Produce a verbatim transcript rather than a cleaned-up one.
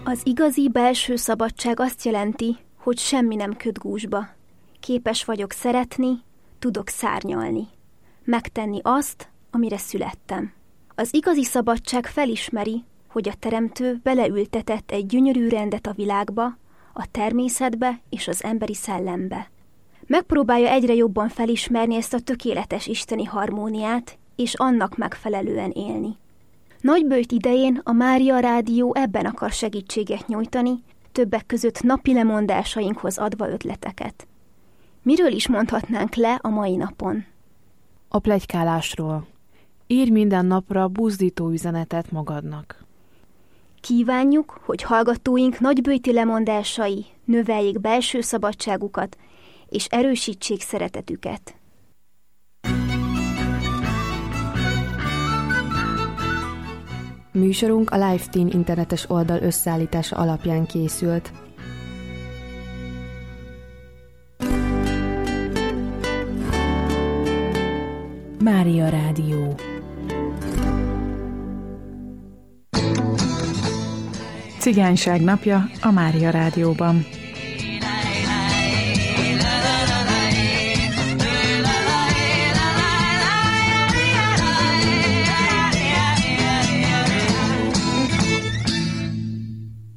Az igazi belső szabadság azt jelenti, hogy semmi nem köt gúzsba. Képes vagyok szeretni, tudok szárnyalni. Megtenni azt, amire születtem. Az igazi szabadság felismeri, hogy a Teremtő beleültetett egy gyönyörű rendet a világba, a természetbe és az emberi szellembe. Megpróbálja egyre jobban felismerni ezt a tökéletes isteni harmóniát, és annak megfelelően élni. Nagyböjt idején a Mária Rádió ebben akar segítséget nyújtani, többek között napi lemondásainkhoz adva ötleteket. Miről is mondhatnánk le a mai napon? A pletykálásról. Írj minden napra buzdító üzenetet magadnak. Kívánjuk, hogy hallgatóink nagyböjti lemondásai növeljék belső szabadságukat és erősítsék szeretetüket. Műsorunk a LiveTeen internetes oldal összeállítása alapján készült. Mária Rádió. Cigányság napja a Mária Rádióban.